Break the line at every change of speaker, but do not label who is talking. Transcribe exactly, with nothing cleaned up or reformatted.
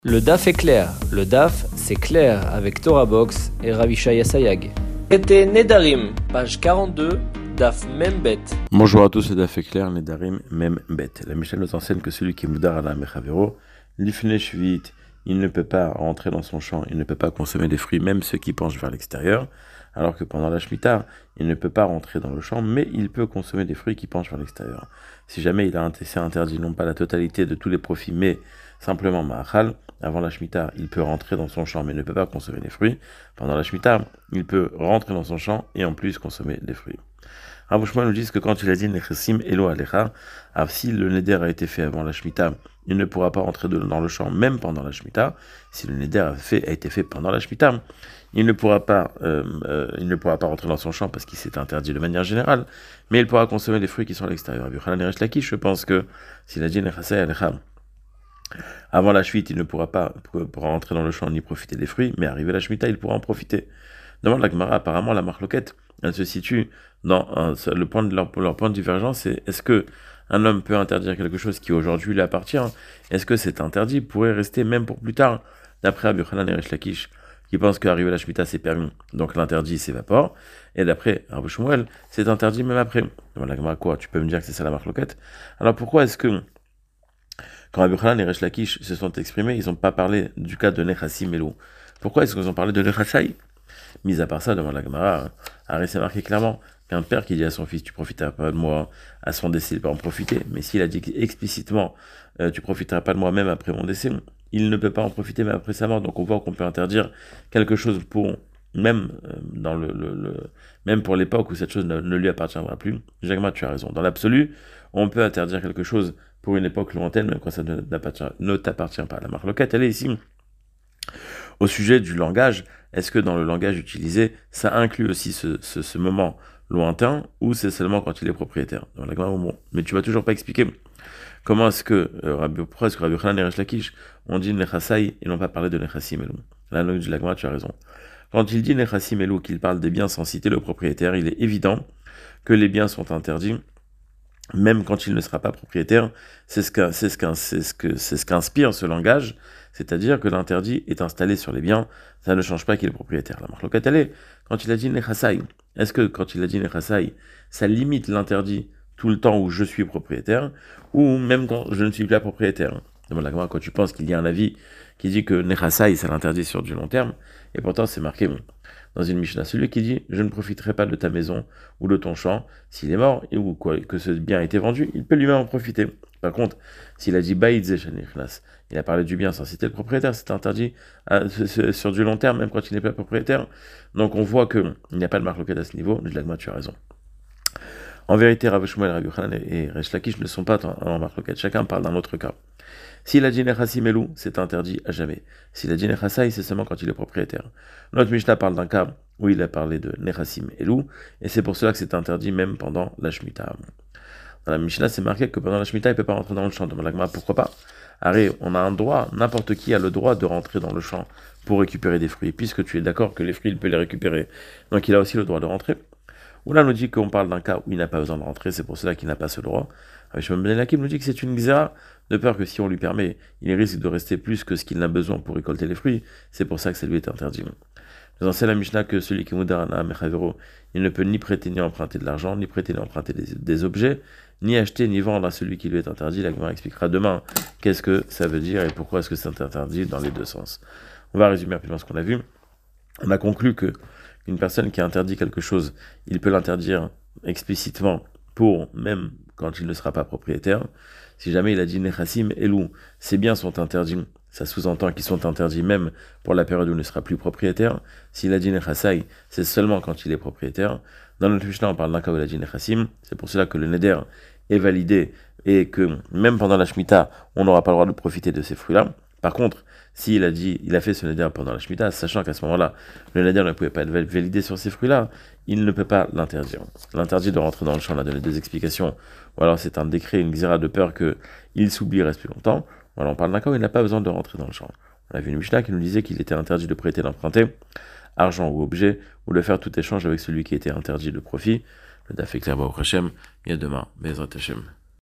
Le D A F est clair. Le D A F, c'est clair avec Torah Box et Ravishaya Sayag. Traité Nedarim, page quarante-deux, D A F Membet.
Bonjour à tous, le D A F est clair, Nedarim Membet. La Mishnah nous enseigne que celui qui est moudar à la mechavero, l'ifne shvit, il ne peut pas rentrer dans son champ, il ne peut pas consommer des fruits, même ceux qui penchent vers l'extérieur, alors que pendant la Shemitah, il ne peut pas rentrer dans le champ, mais il peut consommer des fruits qui penchent vers l'extérieur. Si jamais il a interdit non pas la totalité de tous les profits, mais simplement ma'achal, avant la Shemitah, il peut rentrer dans son champ, mais ne peut pas consommer des fruits. Pendant la Shemitah, il peut rentrer dans son champ et en plus consommer des fruits. Rav Shmuel nous dit que quand il a dit Nechessim Elo Alecha, si le Neder a été fait avant la Shemitah, il ne pourra pas rentrer dans le champ même pendant la Shemitah. Si le Neder a, fait, a été fait pendant la Shemitah, il ne pourra pas, euh, euh, il ne pourra pas rentrer dans son champ parce qu'il s'est interdit de manière générale, mais il pourra consommer des fruits qui sont à l'extérieur. Je pense que s'il a dit Nechessim Alecha, avant la Shemitah, il ne pourra pas pourra rentrer dans le champ ni profiter des fruits, mais arrivé la Shemitah, il pourra en profiter. Demande la Gemara, apparemment la marloquette, elle se situe dans un, le point de leur, leur point de divergence, c'est est-ce que un homme peut interdire quelque chose qui aujourd'hui lui appartient? Est-ce que cet interdit pourrait rester même pour plus tard? D'après Rabbi Yochanan et Resh Lakish, qui pensent qu'arriver la Shemitah c'est permis, donc l'interdit s'évapore, et d'après Rabbi Shmuel, c'est interdit même après. Demande la Gemara, quoi? Tu peux me dire que c'est ça la marloquette? Alors pourquoi est-ce que quand Rabbi Yochanan et Resh Lakish se sont exprimés, ils n'ont pas parlé du cas de Nechassim Elou? Pourquoi est-ce qu'ils ont parlé de Nechasai? Mis à part ça, devant la Gemara, Harry s'est marqué clairement qu'un père qui dit à son fils, tu profiteras pas de moi, à son décès, il peut en profiter. Mais s'il a dit explicitement, euh, tu profiteras pas de moi même après mon décès, il ne peut pas en profiter même après sa mort. Donc on voit qu'on peut interdire quelque chose pour, même euh, dans le, le, le, même pour l'époque où cette chose ne, ne lui appartiendra plus. Jacques, tu as raison. Dans l'absolu, on peut interdire quelque chose pour une époque lointaine, même quand ça ne, ne t'appartient pas. La marloquette, elle est ici. Au sujet du langage, est-ce que dans le langage utilisé, ça inclut aussi ce, ce, ce moment lointain ou c'est seulement quand il est propriétaire? Dans la bon, mais tu vas toujours pas expliquer comment est-ce que euh, pourquoi est-ce que Rabbi Yochanan et Resh Lakish ont dit Nechasai et n'ont pas parlé de Nechassim Elou? Là, de la Gemara, tu as raison. Quand il dit Nechassim Elou, qu'il parle des biens sans citer le propriétaire, il est évident que les biens sont interdits même quand il ne sera pas propriétaire. C'est ce qu'inspire c'est ce qu'un, c'est ce que, c'est ce qu'inspire ce langage, c'est-à-dire que l'interdit est installé sur les biens, ça ne change pas qu'il est propriétaire. La marloquette, elle est, quand il a dit Nechasai, est-ce que quand il a dit Nechasai, ça limite l'interdit tout le temps où je suis propriétaire, ou même quand je ne suis plus propriétaire? Demande la Gemara, quand tu penses qu'il y a un avis qui dit que Nechasai, ça l'interdit sur du long terme, et pourtant c'est marqué dans une Mishnah, celui qui dit je ne profiterai pas de ta maison ou de ton champ, s'il est mort et ou quoi, que ce bien a été vendu, il peut lui-même en profiter. Par contre, s'il a dit Baïdze Shanichnas, il a parlé du bien sans citer le propriétaire, c'est interdit à, sur du long terme, même quand il n'est pas propriétaire. Donc on voit qu'il n'y a pas de marloquette à ce niveau. L'agma, tu as raison. En vérité, Rav Shmuel, Rabbi Yochanan et Resh Lakish ne sont pas en marloquette. Chacun parle d'un autre cas. S'il a dit Nechassim Elou, c'est interdit à jamais. S'il a dit Nechasai, c'est seulement quand il est propriétaire. Notre Mishnah parle d'un cas où il a parlé de Nechassim Elou, et c'est pour cela que c'est interdit même pendant la Shemitah. Dans la Mishnah, c'est marqué que pendant la Shemitah, il ne peut pas rentrer dans le champ. Demande la Gemara, pourquoi pas? Arrête, on a un droit, n'importe qui a le droit de rentrer dans le champ pour récupérer des fruits, puisque tu es d'accord que les fruits, il peut les récupérer. Donc il a aussi le droit de rentrer. Ou là, on nous dit qu'on parle d'un cas où il n'a pas besoin de rentrer, c'est pour cela qu'il n'a pas ce droit. Shimon ben Lakim nous dit que c'est une xéra, de peur que si on lui permet, il risque de rester plus que ce qu'il n'a besoin pour récolter les fruits, c'est pour ça que ça lui est interdit. Nous enseigne la Mishnah que celui qui est moudar mechavero, il ne peut ni prêter ni emprunter de l'argent, ni prêter ni emprunter des, des objets, ni acheter ni vendre à celui qui lui est interdit. La Gemara expliquera demain qu'est-ce que ça veut dire et pourquoi est-ce que c'est interdit dans les deux sens. On va résumer rapidement ce qu'on a vu. On a conclu que une personne qui interdit quelque chose, il peut l'interdire explicitement pour même quand il ne sera pas propriétaire. Si jamais il a dit Nechassim Elou, ces biens sont interdits, ça sous-entend qu'ils sont interdits même pour la période où il ne sera plus propriétaire. S'il a dit Nechasai, c'est seulement quand il est propriétaire. Dans notre Mishnah, on parle d'un cas où il a dit Nechassim, c'est pour cela que le Neder est validé et que même pendant la Shemitah, on n'aura pas le droit de profiter de ces fruits-là. Par contre, s'il a dit, il a fait ce neder pendant la Shemitah, sachant qu'à ce moment-là, le neder ne pouvait pas être validé sur ces fruits-là, il ne peut pas l'interdire. L'interdit de rentrer dans le champ, on a donné deux explications. Ou alors c'est un décret, une xéra de peur qu'il s'oublie, reste plus longtemps. Voilà, on parle d'un cas où il n'a pas besoin de rentrer dans le champ. On a vu une Mishnah qui nous disait qu'il était interdit de prêter, d'emprunter, argent ou objet, ou de faire tout échange avec celui qui était interdit de profit. Le D A F est clair, Baruch Hashem, et à demain, Bezrat Hashem.